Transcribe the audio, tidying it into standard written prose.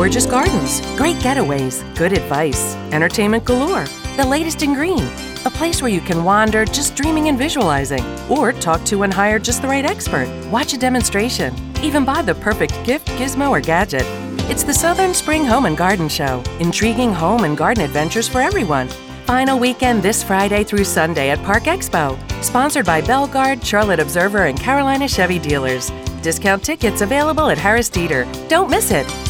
gorgeous gardens, great getaways, good advice, entertainment galore, the latest in green. A place where you can wander just dreaming and visualizing, or talk to and hire just the right expert. Watch a demonstration, even buy the perfect gift, gizmo, or gadget. It's the Southern Spring Home and Garden Show. Intriguing home and garden adventures for everyone. Final weekend this Friday through Sunday at Park Expo. Sponsored by Bellegarde, Charlotte Observer, and Carolina Chevy Dealers. Discount tickets available at Harris Teeter. Don't miss it.